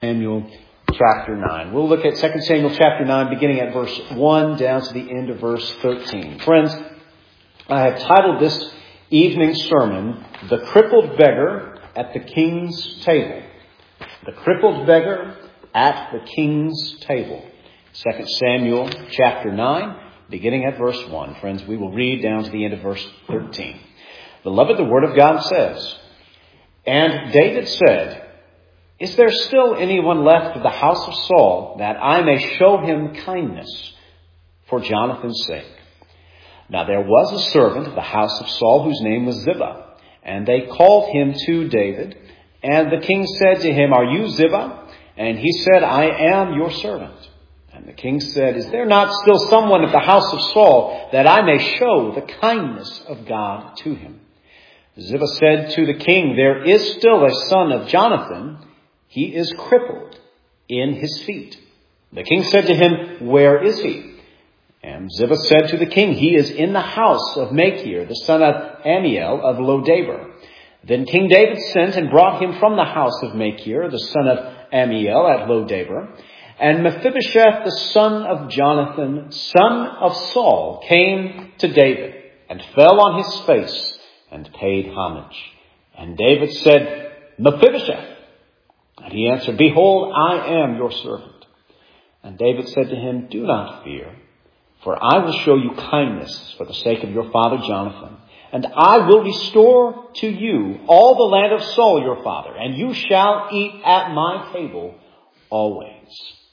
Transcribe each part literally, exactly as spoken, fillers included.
Samuel chapter nine. We'll look at Second Samuel chapter nine, beginning at verse one down to the end of verse thirteen. Friends, I have titled this evening sermon, The Crippled Beggar at the King's Table. The Crippled Beggar at the King's Table. Second Samuel chapter nine, beginning at verse one. Friends, we will read down to the end of verse thirteen. Beloved, the Word of God says, "And David said, Is there still anyone left of the house of Saul, that I may show him kindness for Jonathan's sake? Now there was a servant of the house of Saul whose name was Ziba, and they called him to David. And the king said to him, Are you Ziba? And he said, I am your servant. And the king said, Is there not still someone of the house of Saul, that I may show the kindness of God to him? Ziba said to the king, There is still a son of Jonathan. He is crippled in his feet. The king said to him, Where is he? And Ziba said to the king, He is in the house of Machir, the son of Ammiel of Lodebar. Then King David sent and brought him from the house of Machir, the son of Ammiel at Lodebar. And Mephibosheth, the son of Jonathan, son of Saul, came to David and fell on his face and paid homage. And David said, Mephibosheth. And he answered, Behold, I am your servant. And David said to him, Do not fear, for I will show you kindness for the sake of your father Jonathan. And I will restore to you all the land of Saul your father, and you shall eat at my table always.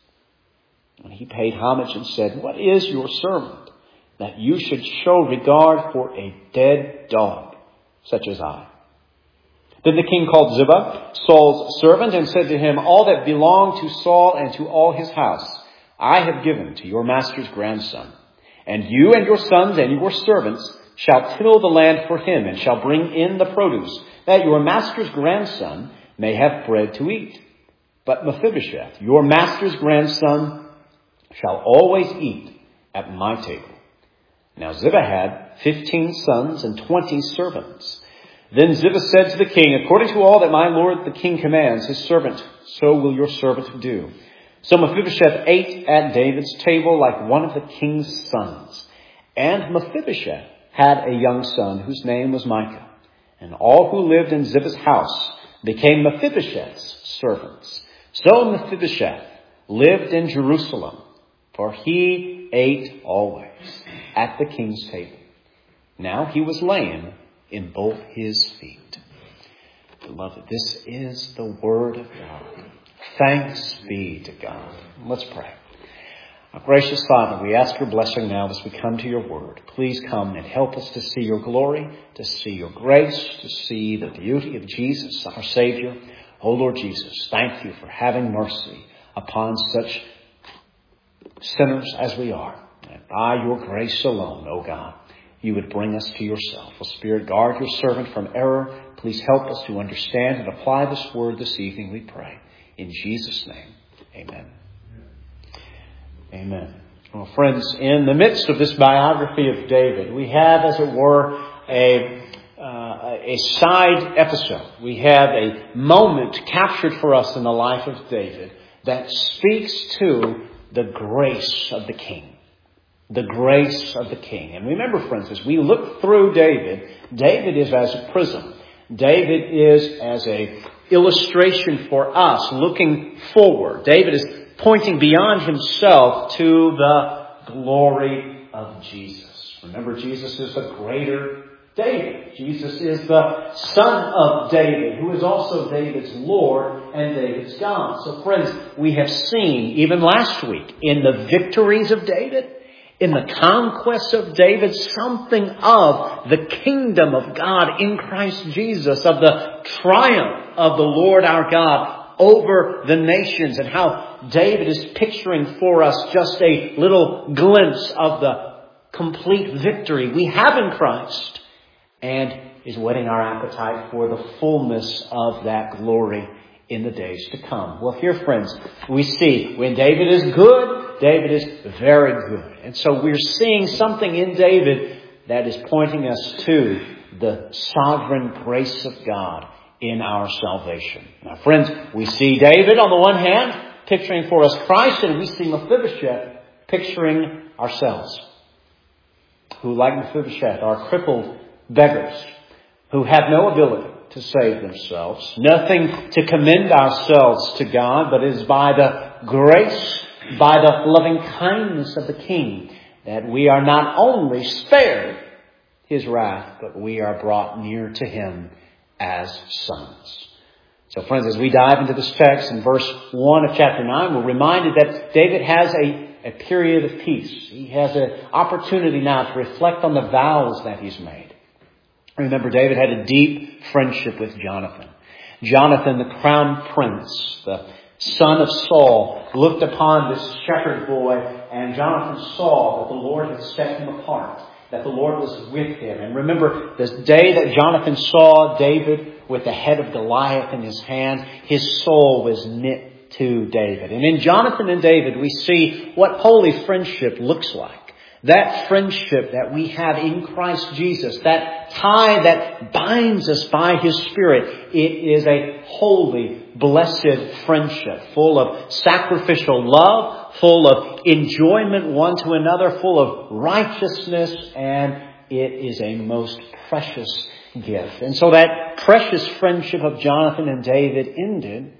And he paid homage and said, What is your servant, that you should show regard for a dead dog, such as I? Then the king called Ziba, Saul's servant, and said to him, All that belonged to Saul and to all his house I have given to your master's grandson. And you and your sons and your servants shall till the land for him, and shall bring in the produce, that your master's grandson may have bread to eat. But Mephibosheth, your master's grandson, shall always eat at my table. Now Ziba had fifteen sons and twenty servants. Then Ziba said to the king, According to all that my lord the king commands his servant, so will your servant do. So Mephibosheth ate at David's table like one of the king's sons. And Mephibosheth had a young son whose name was Micah. And all who lived in Ziba's house became Mephibosheth's servants. So Mephibosheth lived in Jerusalem, for he ate always at the king's table. Now he was lame in both his feet. Beloved, this is the word of God. Thanks be to God. Let's pray. Our gracious Father, we ask your blessing now as we come to your word. Please come and help us to see your glory, to see your grace, to see the beauty of Jesus, our Savior. Oh Lord Jesus, thank you for having mercy upon such sinners as we are. And by your grace alone, O God, you would bring us to yourself. O Spirit, guard your servant from error. Please help us to understand and apply this word this evening, we pray. In Jesus' name, amen. Amen. Well, friends, in the midst of this biography of David, we have, as it were, a, uh, a side episode. We have a moment captured for us in the life of David that speaks to the grace of the king. The grace of the king. And remember, friends, as we look through David, David is as a prism. David is as a illustration for us looking forward. David is pointing beyond himself to the glory of Jesus. Remember, Jesus is the greater David. Jesus is the son of David, who is also David's Lord and David's God. So, friends, we have seen, even last week, in the victories of David, in the conquest of David, something of the kingdom of God in Christ Jesus, of the triumph of the Lord our God over the nations, and how David is picturing for us just a little glimpse of the complete victory we have in Christ, and is whetting our appetite for the fullness of that glory in the days to come. Well, here, friends, we see when David is good, David is very good. And so we're seeing something in David that is pointing us to the sovereign grace of God in our salvation. Now, friends, we see David on the one hand picturing for us Christ, and we see Mephibosheth picturing ourselves, who, like Mephibosheth, are crippled beggars who have no ability to save themselves, nothing to commend ourselves to God, but it is by the grace, by the loving kindness of the King that we are not only spared His wrath, but we are brought near to Him as sons. So friends, as we dive into this text in verse one of chapter nine, we're reminded that David has a, a period of peace. He has an opportunity now to reflect on the vows that he's made. Remember, David had a deep friendship with Jonathan. Jonathan, the crown prince, the son of Saul, looked upon this shepherd boy, and Jonathan saw that the Lord had set him apart, that the Lord was with him. And remember, the day that Jonathan saw David with the head of Goliath in his hand, his soul was knit to David. And in Jonathan and David, we see what holy friendship looks like. That friendship that we have in Christ Jesus, that tie that binds us by His Spirit, it is a holy, blessed friendship, full of sacrificial love, full of enjoyment one to another, full of righteousness, and it is a most precious gift. And so that precious friendship of Jonathan and David ended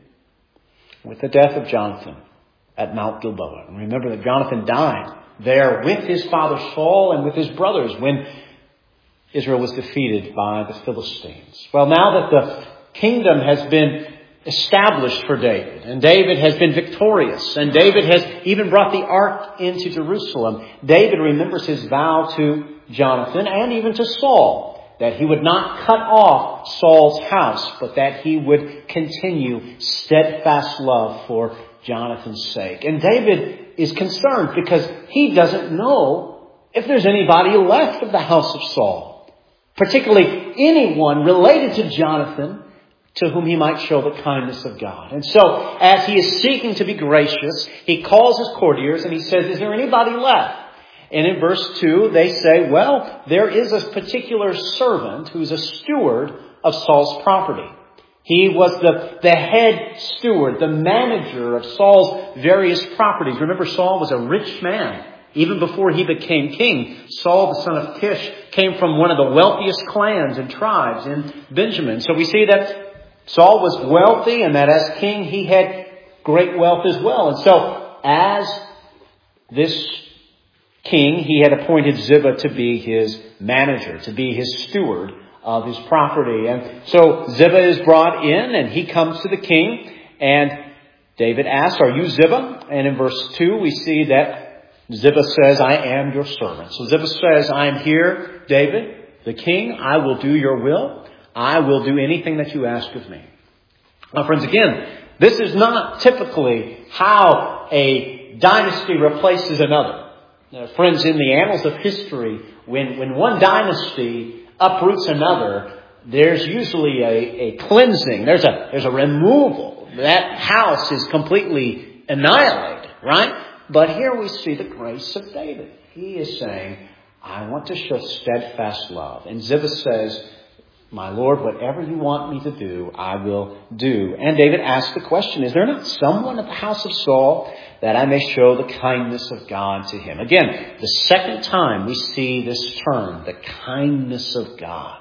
with the death of Jonathan at Mount Gilboa. And remember that Jonathan died there with his father Saul and with his brothers when Israel was defeated by the Philistines. Well, now that the kingdom has been established for David, and David has been victorious, and David has even brought the ark into Jerusalem, David remembers his vow to Jonathan and even to Saul, that he would not cut off Saul's house, but that he would continue steadfast love for Jonathan's sake. And David is concerned because he doesn't know if there's anybody left of the house of Saul, particularly anyone related to Jonathan to whom he might show the kindness of God. And so, as he is seeking to be gracious, he calls his courtiers and he says, is there anybody left? And in verse two, they say, well, there is a particular servant who's a steward of Saul's property. He was the, the head steward, the manager of Saul's various properties. Remember, Saul was a rich man. Even before he became king, Saul, the son of Kish, came from one of the wealthiest clans and tribes in Benjamin. So we see that Saul was wealthy and that as king, he had great wealth as well. And so as this king, he had appointed Ziba to be his manager, to be his steward of his property. And so Ziba is brought in and he comes to the king, and David asks, are you Ziba? And in verse two, we see that Ziba says, I am your servant. So Ziba says, I am here, David, the king. I will do your will. I will do anything that you ask of me. Now, friends, again, this is not typically how a dynasty replaces another. Now, friends, in the annals of history, when, when one dynasty uproots another, there's usually a, a cleansing. There's a, there's a removal. That house is completely annihilated, right? But here we see the grace of David. He is saying, I want to show steadfast love. And Ziba says, my Lord, whatever you want me to do, I will do. And David asks the question, is there not someone at the house of Saul that I may show the kindness of God to him? Again, the second time we see this term, the kindness of God.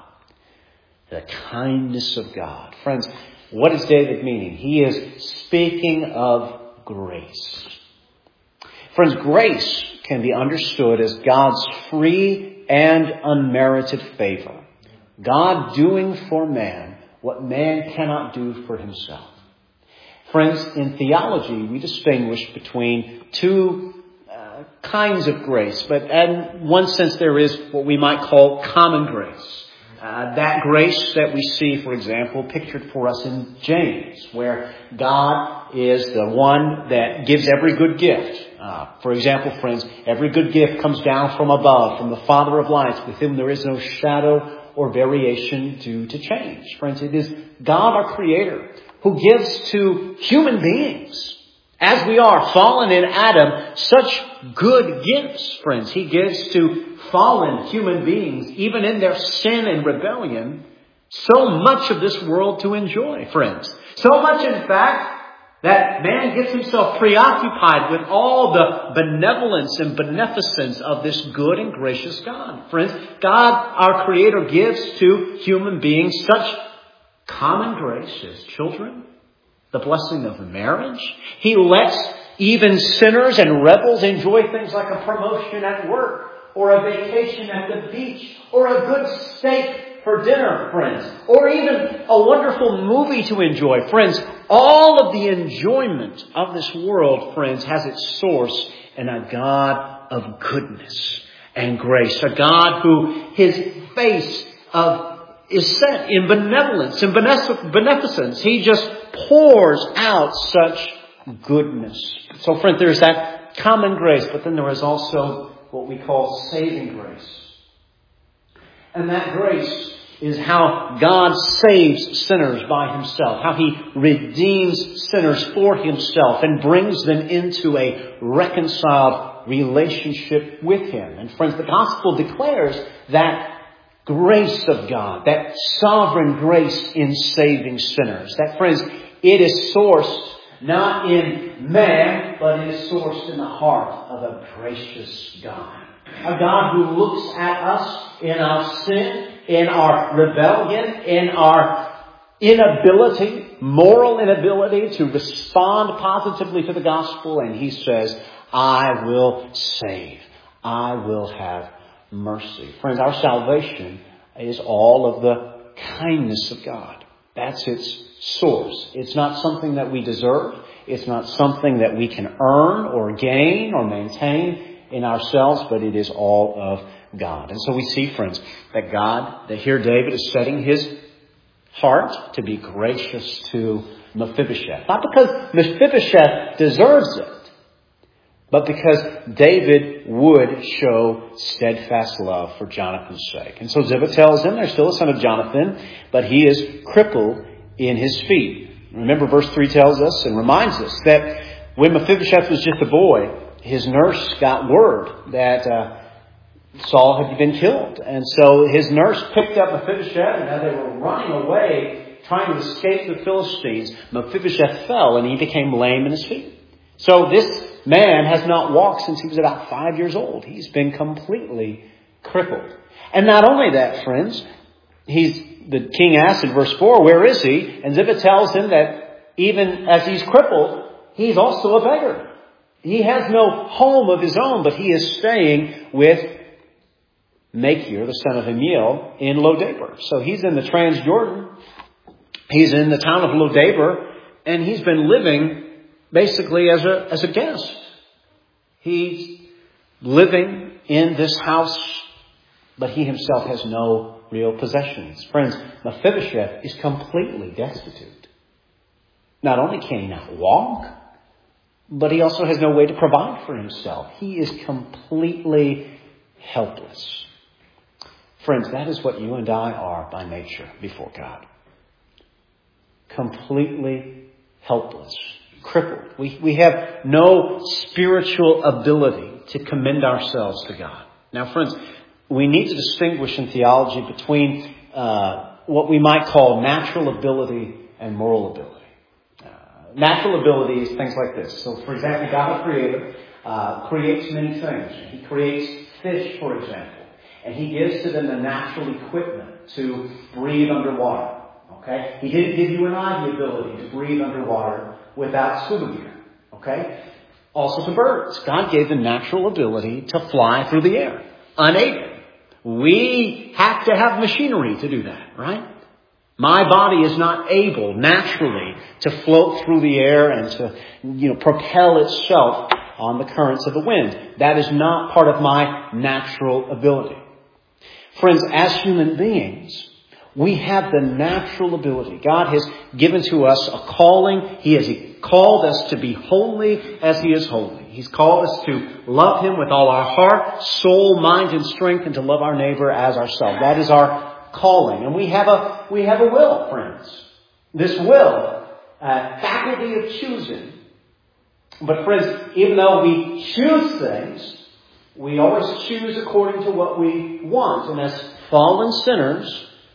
The kindness of God. Friends, what is David meaning? He is speaking of grace. Friends, grace can be understood as God's free and unmerited favor. God doing for man what man cannot do for himself. Friends, in theology, we distinguish between two uh, kinds of grace. But in one sense, there is what we might call common grace. Uh, that grace that we see, for example, pictured for us in James, where God is the one that gives every good gift. Uh, for example, friends, every good gift comes down from above, from the Father of lights, with whom there is no shadow or variation due to change. Friends, it is God, our Creator, who gives to human beings, as we are fallen in Adam, such good gifts, friends. He gives to fallen human beings, even in their sin and rebellion, So much of this world to enjoy, friends. So much, in fact, that man gets himself preoccupied with all the benevolence and beneficence of this good and gracious God. Friends, God, our Creator, gives to human beings such common grace as children, the blessing of marriage. He lets even sinners and rebels enjoy things like a promotion at work, or a vacation at the beach, or a good steak for dinner, friends, or even a wonderful movie to enjoy. Friends, all of the enjoyment of this world, friends, has its source in a God of goodness and grace. A God who His face of is set in benevolence and beneficence. He just pours out such goodness. So, friends, there's that common grace, but then there is also what we call saving grace. And that grace is how God saves sinners by Himself, how He redeems sinners for Himself and brings them into a reconciled relationship with Him. And friends, the gospel declares that grace of God, that sovereign grace in saving sinners. That, friends, it is sourced not in man, but it is sourced in the heart of a gracious God. A God who looks at us in our sin, in our rebellion, in our inability, moral inability to respond positively to the gospel. And He says, I will save. I will have mercy. Friends, our salvation is all of the kindness of God. That's its source. It's not something that we deserve. It's not something that we can earn or gain or maintain in ourselves, but it is all of God. And so we see, friends, that God, that here David is setting his heart to be gracious to Mephibosheth. Not because Mephibosheth deserves it, but because David would show steadfast love for Jonathan's sake. And so Ziba tells him, there's still a son of Jonathan, but he is crippled in his feet. Remember, verse three tells us and reminds us that when Mephibosheth was just a boy, his nurse got word that uh, Saul had been killed. And so his nurse picked up Mephibosheth, and as they were running away, trying to escape the Philistines, Mephibosheth fell and he became lame in his feet. So this man has not walked since he was about five years old. He's been completely crippled. And not only that, friends, he's the king asks in verse four, where is he? And Ziba tells him that even as he's crippled, he's also a beggar. He has no home of his own, but he is staying with Machir, the son of Amiel, in Lodabar. So he's in the Transjordan. He's in the town of Lodabar, and he's been living basically as a as a guest. He's living in this house, but he himself has no real possessions. Friends, Mephibosheth is completely destitute. Not only can he not walk, but he also has no way to provide for himself. He is completely helpless. Friends, that is what you and I are by nature before God. Completely helpless, crippled. We, we have no spiritual ability to commend ourselves to God. Now, friends, we need to distinguish in theology between uh, what we might call natural ability and moral ability. Natural ability is things like this. So, for example, God, the Creator, uh, creates many things. He creates fish, for example, and He gives to them the natural equipment to breathe underwater. Okay? He didn't give you and I the ability to breathe underwater without scuba gear. Okay? Also to birds. God gave them natural ability to fly through the air, unaided. We have to have machinery to do that, right? My body is not able naturally to float through the air and to, you know, propel itself on the currents of the wind. That is not part of my natural ability. Friends, as human beings, we have the natural ability. God has given to us a calling. He has called us to be holy as He is holy. He's called us to love Him with all our heart, soul, mind, and strength, and to love our neighbor as ourselves. That is our calling. And we have a we have a will, friends. This will, uh, faculty of choosing. But friends, even though we choose things, we always choose according to what we want. And as fallen sinners,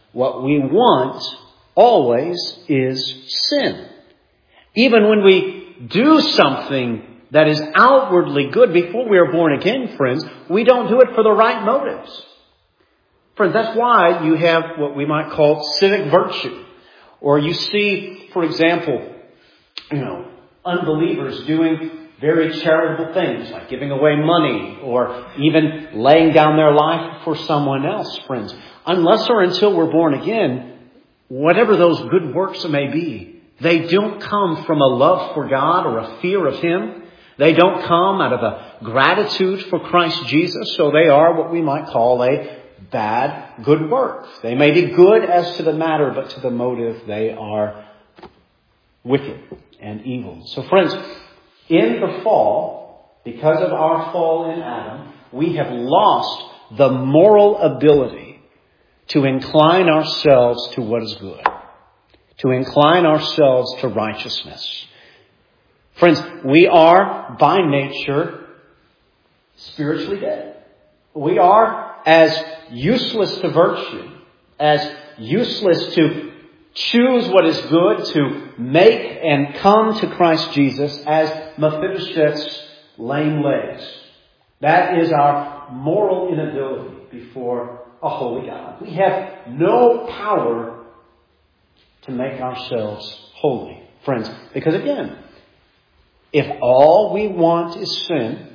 what we want always is sin. Even when we do something that is outwardly good before we are born again, friends, we don't do it for the right motives. Friends, that's why you have what we might call civic virtue. Or you see, for example, you know, unbelievers doing very charitable things like giving away money or even laying down their life for someone else, friends. Unless or until we're born again, whatever those good works may be, they don't come from a love for God or a fear of Him. They don't come out of a gratitude for Christ Jesus. So they are what we might call a bad good work. They may be good as to the matter, but to the motive they are wicked and evil. So friends, in the fall, because of our fall in Adam, we have lost the moral ability to incline ourselves to what is good, to incline ourselves to righteousness. Friends, we are by nature spiritually dead. We are as useless to virtue, as useless to choose what is good, to make and come to Christ Jesus as Mephibosheth's lame legs. That is our moral inability before a holy God. We have no power to make ourselves holy, friends. Because again, if all we want is sin,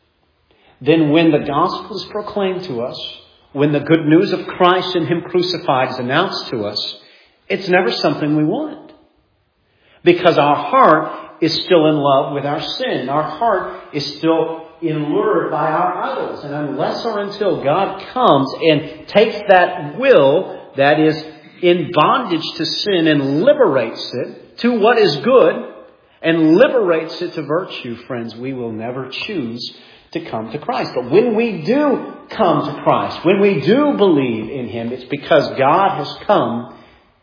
then when the gospel is proclaimed to us, when the good news of Christ and Him crucified is announced to us, it's never something we want. Because our heart is still in love with our sin. Our heart is still allured by our idols. And unless or until God comes and takes that will that is in bondage to sin and liberates it to what is good and liberates it to virtue, friends, we will never choose to come to Christ. But when we do come to Christ, when we do believe in Him, it's because God has come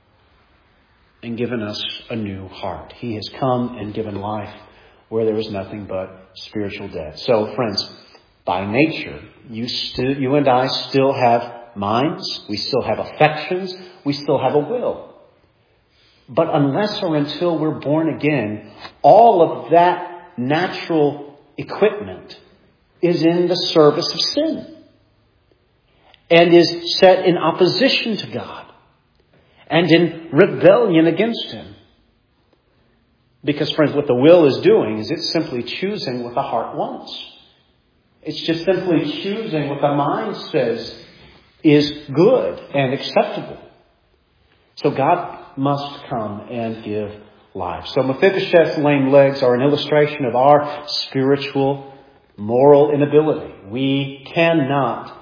and given us a new heart. He has come and given life where there is nothing but spiritual death. So, friends, by nature, you still, you and I still have minds. We still have affections. We still have a will. But unless or until we're born again, all of that natural equipment is in the service of sin and is set in opposition to God and in rebellion against Him. Because, friends, what the will is doing is it's simply choosing what the heart wants. It's just simply choosing what the mind says is good and acceptable. So God must come and give life. So Mephibosheth's lame legs are an illustration of our spiritual, moral inability. We cannot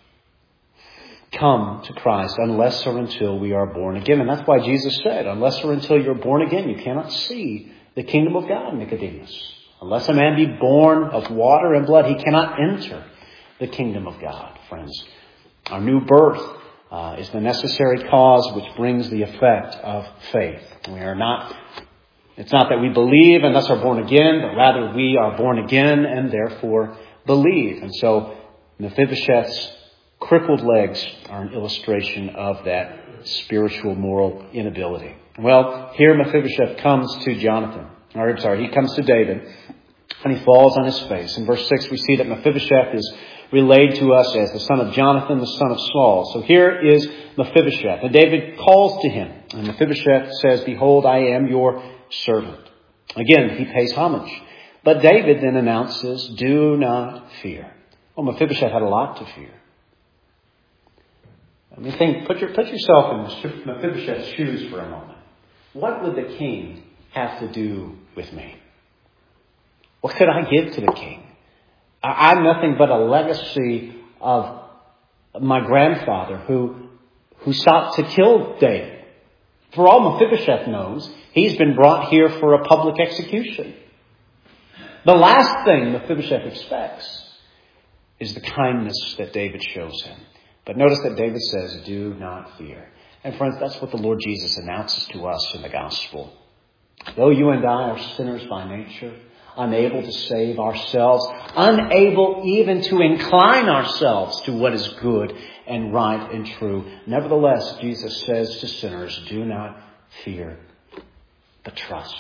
come to Christ unless or until we are born again. And that's why Jesus said, unless or until you're born again, you cannot see the kingdom of God, Nicodemus. Unless a man be born of water and blood, he cannot enter the kingdom of God, friends. Our new birth uh, is the necessary cause which brings the effect of faith. We are not, it's not that we believe and thus are born again, but rather we are born again and therefore believe. And so Mephibosheth's crippled legs are an illustration of that spiritual moral inability. Well, here Mephibosheth comes to Jonathan, or I'm sorry, he comes to David, and he falls on his face. In verse six, we see that Mephibosheth is relayed to us as the son of Jonathan, the son of Saul. So here is Mephibosheth, and David calls to him, and Mephibosheth says, "Behold, I am your servant." Again, he pays homage. But David then announces, "Do not fear." Well, Mephibosheth had a lot to fear. I mean, think, put, your, put yourself in Mephibosheth's shoes for a moment. What would the king have to do with me? What could I give to the king? I'm nothing but a legacy of my grandfather who, who sought to kill David. For all Mephibosheth knows, he's been brought here for a public execution. The last thing Mephibosheth expects is the kindness that David shows him. But notice that David says, "Do not fear." And friends, that's what the Lord Jesus announces to us in the gospel. Though you and I are sinners by nature, unable to save ourselves, unable even to incline ourselves to what is good and right and true. Nevertheless, Jesus says to sinners, do not fear, but trust.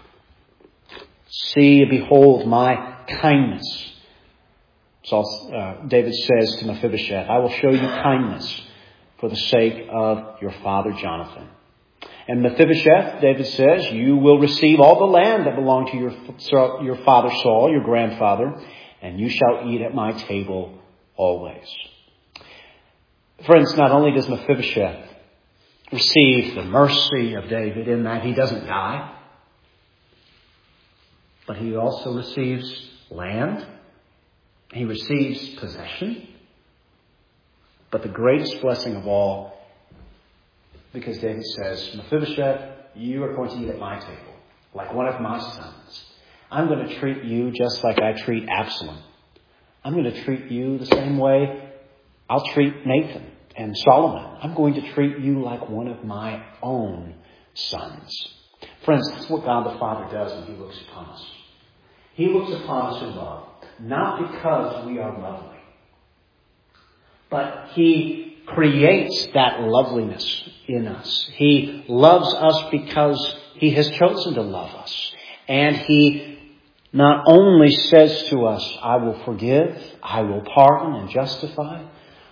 See, behold my kindness. So uh, David says to Mephibosheth, I will show you kindness for the sake of your father Jonathan. And Mephibosheth, David says, you will receive all the land that belonged to your, your father Saul, your grandfather, and you shall eat at my table always. Friends, not only does Mephibosheth receive the mercy of David in that he doesn't die, but he also receives land. He receives possession. But the greatest blessing of all, because David says, Mephibosheth, you are going to eat at my table, like one of my sons. I'm going to treat you just like I treat Absalom. I'm going to treat you the same way I'll treat Nathan and Solomon. I'm going to treat you like one of my own sons. Friends, that's what God the Father does when He looks upon us. He looks upon us in love, not because we are lovely, but He creates that loveliness in us. He loves us because He has chosen to love us. And He not only says to us, I will forgive, I will pardon and justify,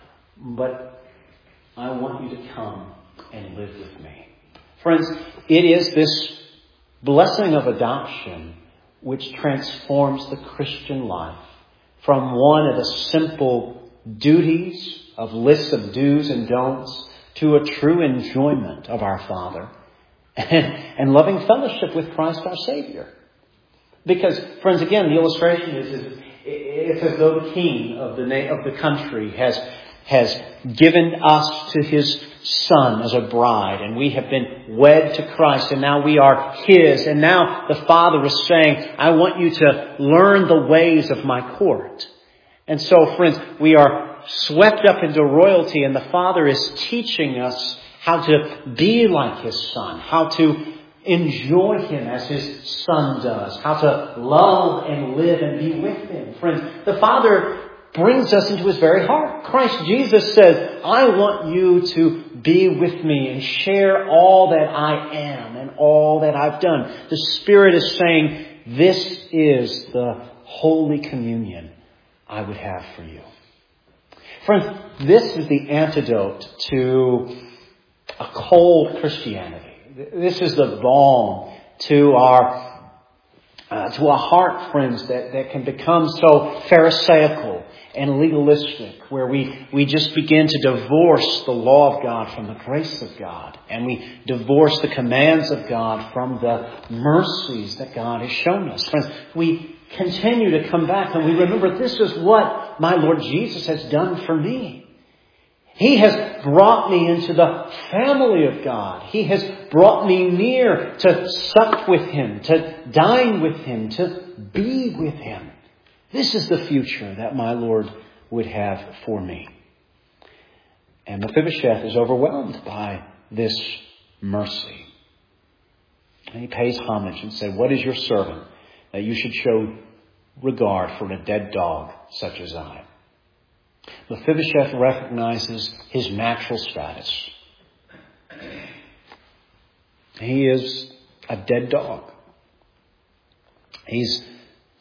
but I want you to come and live with me. Friends, it is this blessing of adoption which transforms the Christian life from one of the simple duties of lists of do's and don'ts to a true enjoyment of our Father and, and loving fellowship with Christ our Savior. Because, friends, again, the illustration is, is it's as though the king of the na- of the country has has given us to his son as a bride, and we have been wed to Christ, and now we are his. And now the Father is saying, I want you to learn the ways of my court. And so, friends, we are swept up into royalty, and the Father is teaching us how to be like his son, how to enjoy him as his son does, how to love and live and be with him. Friends, the Father brings us into his very heart. Christ Jesus says, I want you to be with me and share all that I am and all that I've done. The Spirit is saying, this is the Holy Communion I would have for you. Friends, this is the antidote to a cold Christianity. This is the balm to our uh, to our heart, friends, that, that can become so pharisaical and legalistic, where we, we just begin to divorce the law of God from the grace of God. And we divorce the commands of God from the mercies that God has shown us. Friends, we continue to come back and we remember, this is what my Lord Jesus has done for me. He has brought me into the family of God. He has brought me near to sup with Him, to dine with Him, to be with Him. This is the future that my Lord would have for me. And Mephibosheth is overwhelmed by this mercy. And he pays homage and says, what is your servant that you should show regard for a dead dog such as I? Mephibosheth recognizes his natural status. He is a dead dog. He's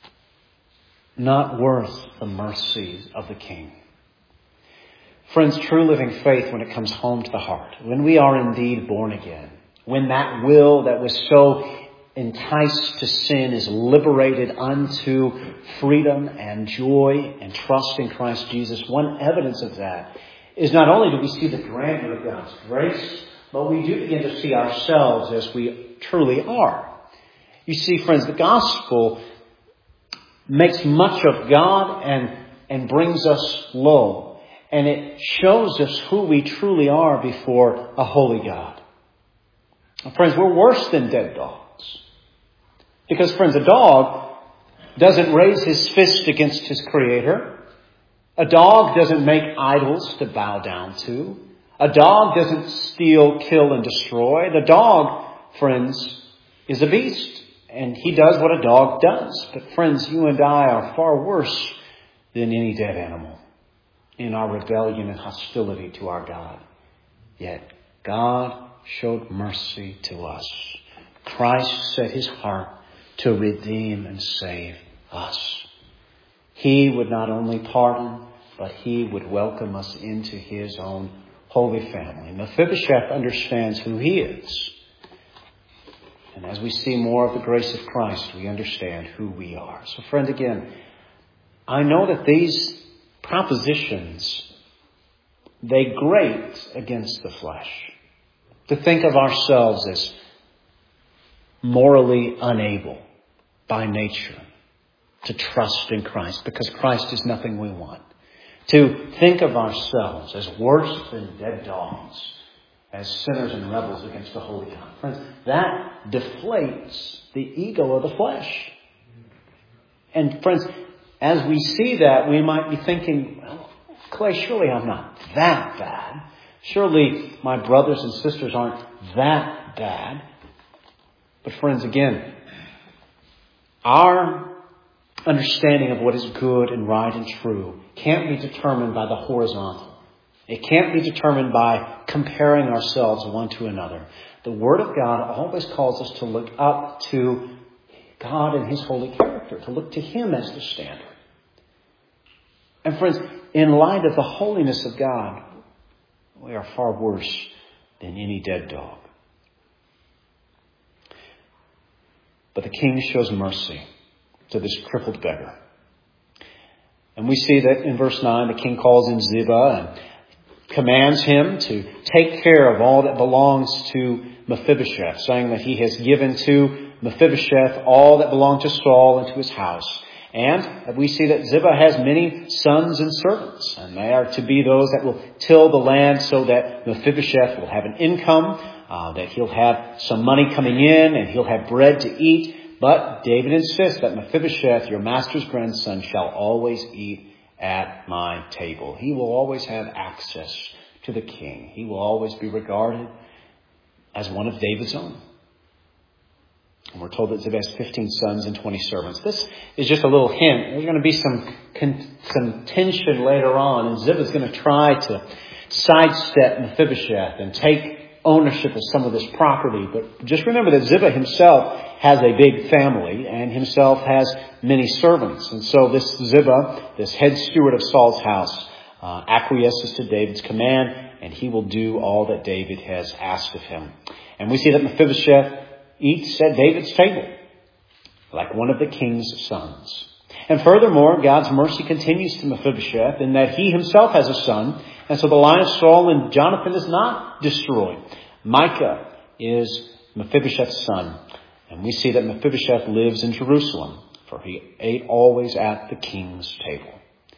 not worth the mercies of the King. Friends, true living faith, when it comes home to the heart, when we are indeed born again, when that will that was so enticed to sin is liberated unto freedom and joy and trust in Christ Jesus, one evidence of that is not only do we see the grandeur of God's grace, but we do begin to see ourselves as we truly are. You see, friends, the gospel makes much of God and, and brings us low. And it shows us who we truly are before a holy God. Friends, we're worse than dead dogs. Because, friends, a dog doesn't raise his fist against his creator. A dog doesn't make idols to bow down to. A dog doesn't steal, kill, and destroy. The dog, friends, is a beast. And he does what a dog does. But, friends, you and I are far worse than any dead animal. in our rebellion and hostility to our God. Yet God showed mercy to us. Christ set his heart to redeem and save us. He would not only pardon, but he would welcome us into his own holy family. Mephibosheth understands who he is. And as we see more of the grace of Christ, we understand who we are. So friend, again, I know that these propositions, they grate against the flesh. To think of ourselves as morally unable by nature to trust in Christ, because Christ is nothing we want. To think of ourselves as worse than dead dogs, as sinners and rebels against the holy God. Friends, that deflates the ego of the flesh. And friends, as we see that, we might be thinking, well, Clay, surely I'm not that bad. Surely my brothers and sisters aren't that bad. But friends, again, our understanding of what is good and right and true can't be determined by the horizontal. It can't be determined by comparing ourselves one to another. The Word of God always calls us to look up to God and his holy character, to look to him as the standard. And friends, in light of the holiness of God, we are far worse than any dead dog. But the king shows mercy to this crippled beggar. And we see that in verse nine, the king calls in Ziba and commands him to take care of all that belongs to Mephibosheth, saying that he has given to Mephibosheth all that belonged to Saul and to his house. And we see that Ziba has many sons and servants, and they are to be those that will till the land so that Mephibosheth will have an income, uh, that he'll have some money coming in, and he'll have bread to eat. But David insists that Mephibosheth, your master's grandson, shall always eat at my table. He will always have access to the king. He will always be regarded as one of David's own. And we're told that Ziba has fifteen sons and twenty servants. This is just a little hint. There's going to be some some tension later on, and Ziba's going to try to sidestep Mephibosheth and take ownership of some of this property. But just remember that Ziba himself has a big family and himself has many servants. And so this Ziba, this head steward of Saul's house, uh, acquiesces to David's command, and he will do all that David has asked of him. And we see that Mephibosheth eats at David's table, like one of the king's sons. And furthermore, God's mercy continues to Mephibosheth in that he himself has a son, and so the line of Saul and Jonathan is not destroyed. Micah is Mephibosheth's son, and we see that Mephibosheth lives in Jerusalem, for he ate always at the king's table.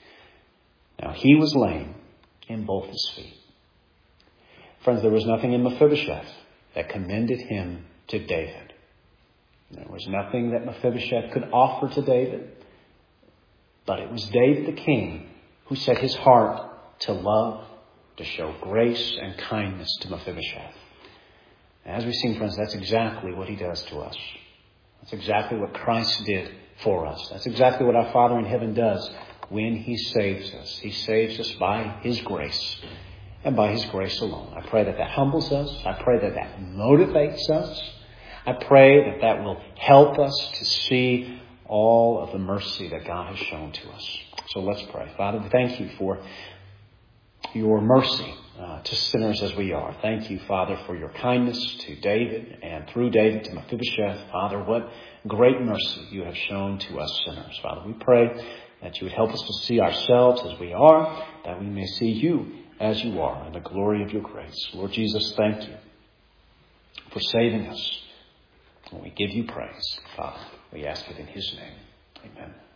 Now he was lame in both his feet. Friends, there was nothing in Mephibosheth that commended him to David. There was nothing that Mephibosheth could offer to David, but it was David the king who set his heart to love, to show grace and kindness to Mephibosheth. As we've seen, friends, that's exactly what he does to us. That's exactly what Christ did for us. That's exactly what our Father in heaven does when he saves us. He saves us by his grace and by his grace alone. I pray that that humbles us. I pray that that motivates us. I pray that that will help us to see all of the mercy that God has shown to us. So let's pray. Father, we thank you for your mercy uh, to sinners as we are. Thank you, Father, for your kindness to David and through David to Mephibosheth. Father, what great mercy you have shown to us sinners. Father, we pray that you would help us to see ourselves as we are, that we may see you as you are in the glory of your grace. Lord Jesus, thank you for saving us. And we give you praise, Father. We ask it in his name. Amen.